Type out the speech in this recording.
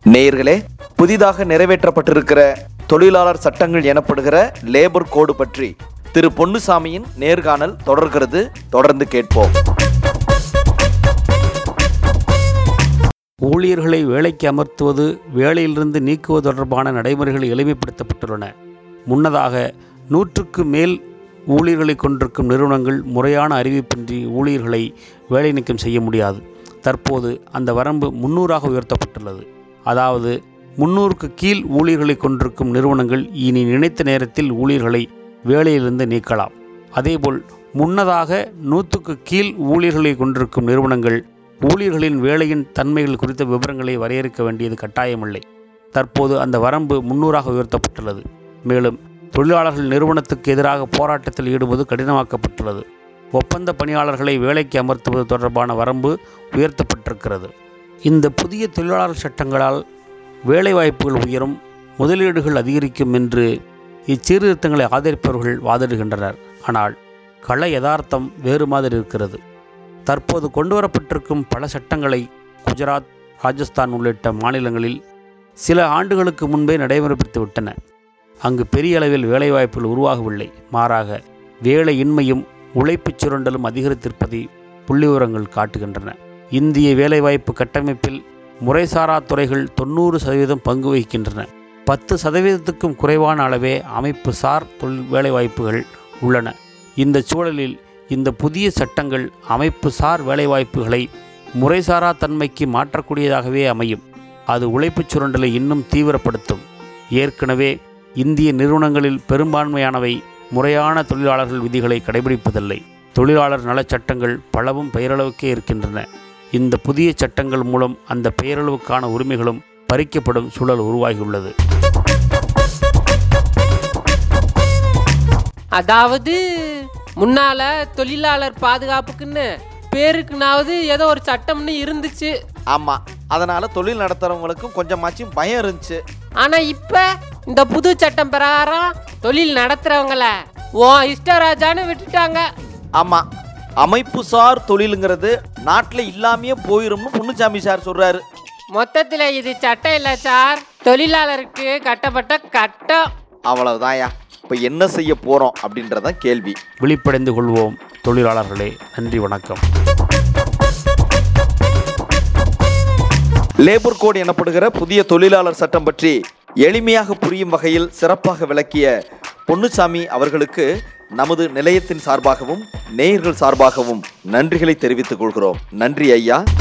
நேயர்களே, புதிதாக நிறைவேற்றப்பட்டிருக்கிற தொழிலாளர் சட்டங்கள் எனப்படுகிற லேபர் கோடு பற்றி திரு பொன்னுசாமியின் நேர்காணல் தொடர்கிறது. தொடர்ந்து கேட்போம். ஊழியர்களை வேலைக்கு அமர்த்துவது, வேலையிலிருந்து நீக்குவது தொடர்பான நடைமுறைகள் எளிமைப்படுத்தப்பட்டுள்ளன. முன்னதாக 100க்கு மேல் ஊழியர்களை கொண்டிருக்கும் நிறுவனங்கள் முறையான அறிவிப்பின்றி ஊழியர்களை வேலை நீக்கம் செய்ய முடியாது. தற்போது அந்த வரம்பு 300ஆக உயர்த்தப்பட்டுள்ளது. அதாவது 300க்கு கீழ் ஊழியர்களை கொண்டிருக்கும் நிறுவனங்கள் இனி நினைத்த நேரத்தில் ஊழியர்களை வேலையிலிருந்து நீக்கலாம். அதேபோல் முன்னதாக 100க்கு கீழ் ஊழியர்களை கொண்டிருக்கும் நிறுவனங்கள் ஊழியர்களின் வேலையின் தன்மைகள் குறித்த விவரங்களை வரையறுக்க வேண்டியது கட்டாயமில்லை. தற்போது அந்த வரம்பு 300ஆக உயர்த்தப்பட்டுள்ளது. மேலும் தொழிலாளர்கள் நிறுவனத்துக்கு எதிராக போராட்டத்தில் ஈடுபது கடினமாக்கப்பட்டுள்ளது. ஒப்பந்த பணியாளர்களை வேலைக்கு அமர்த்துவது தொடர்பான வரம்பு உயர்த்தப்பட்டிருக்கிறது. இந்த புதிய தொழிலாளர் சட்டங்களால் வேலைவாய்ப்புகள் உயரும், முதலீடுகள் அதிகரிக்கும் என்று இச்சீர்திருத்தங்களை ஆதரிப்பவர்கள் வாதிடுகின்றனர். ஆனால் கள யதார்த்தம் வேறு மாதிரி இருக்கிறது. தற்போது கொண்டுவரப்பட்டிருக்கும் பல சட்டங்களை குஜராத், ராஜஸ்தான் உள்ளிட்ட மாநிலங்களில் சில ஆண்டுகளுக்கு முன்பே நடைமுறைப்படுத்தி விட்டன. அங்கு பெரிய அளவில் வேலைவாய்ப்புகள் உருவாகவில்லை. மாறாக வேலையின்மையும் உழைப்புச் சுரண்டலும் அதிகரித்திருப்பதை புள்ளிவிவரங்கள் காட்டுகின்றன. இந்திய வேலைவாய்ப்பு கட்டமைப்பில் முறைசாரா துறைகள் 90% பங்கு வகிக்கின்றன. 10%க்கும் குறைவான அளவே அமைப்பு சார் தொழில் வேலைவாய்ப்புகள் உள்ளன. இந்த சூழலில் இந்த புதிய சட்டங்கள் அமைப்பு சார் வேலைவாய்ப்புகளை முறைசாரா தன்மைக்கு மாற்றக்கூடியதாகவே அமையும். அது உழைப்புச் சுரண்டலை இன்னும் தீவிரப்படுத்தும். ஏற்கனவே இந்திய நிறுவனங்களில் பெரும்பான்மையானவை முறையான தொழிலாளர்கள் விதிகளை கடைபிடிப்பதில்லை. தொழிலாளர் நலச் சட்டங்கள் பலவும் பெயரளவுக்கே இருக்கின்றன. இந்த புதிய சட்டங்கள் மூலம் அந்த பெயரளவுக்கான உரிமைகளும் பறிக்கப்படும் சூழல் உருவாகியுள்ளது. அதாவது முன்னால தொழிலாளர் பாதுகாப்புக்குன்னு பேருக்குனாவது ஏதோ ஒரு சட்டம்னு இருந்துச்சு. ஆமா, அதனால தொழில் நடத்துறவங்களுக்கும் கொஞ்சமாச்சும் பயம் இருந்துச்சு. ஆனா இப்ப இந்த புது சட்டம் பிரகாரம் தொழில் நடத்துறவங்கள இஷ்டராஜான்னு விட்டுட்டாங்க. ஆமா, அமைப்பு சார் தொழிலுங்கிறது நாட்டில் இல்லாமையே போயிரும்னு பொன்னுசாமி சார் சொல்றாரு. மொத்தத்தில் இது சட்டம் இல்லை சார், தொழிலாளருக்கு கட்டப்பட்ட கட்டம். அவ்வளவுதான்யா. இப்போ என்ன செய்ய போறோம் அப்படின்றதான் கேள்வி. விழிப்படைந்து கொள்வோம் தொழிலாளர்களே. நன்றி, வணக்கம். லேபர் கோட் எனப்படுகிற புதிய தொழிலாளர் சட்டம் பற்றி எளிமையாக புரியும் வகையில் சிறப்பாக விளக்கிய பொன்னுசாமி அவர்களுக்கு நமது நிலையத்தின் சார்பாகவும் நேயர்கள் சார்பாகவும் நன்றிகளை தெரிவித்துக் கொள்கிறோம். நன்றி ஐயா.